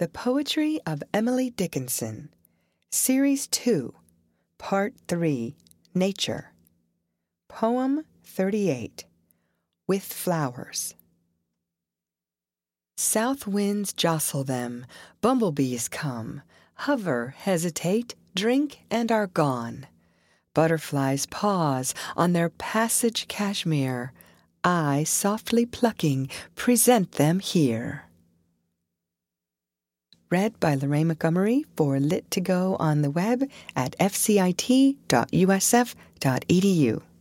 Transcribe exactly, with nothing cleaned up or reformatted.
The Poetry of Emily Dickinson, Series two, Part three, Nature. Poem thirty-eight, With Flowers. South winds jostle them, bumblebees come, hover, hesitate, drink, and are gone. Butterflies pause on their passage cashmere, I, softly plucking, present them here. Read by Lorraine Montgomery for Lit to Go on the web at f c i t dot u s f dot e d u.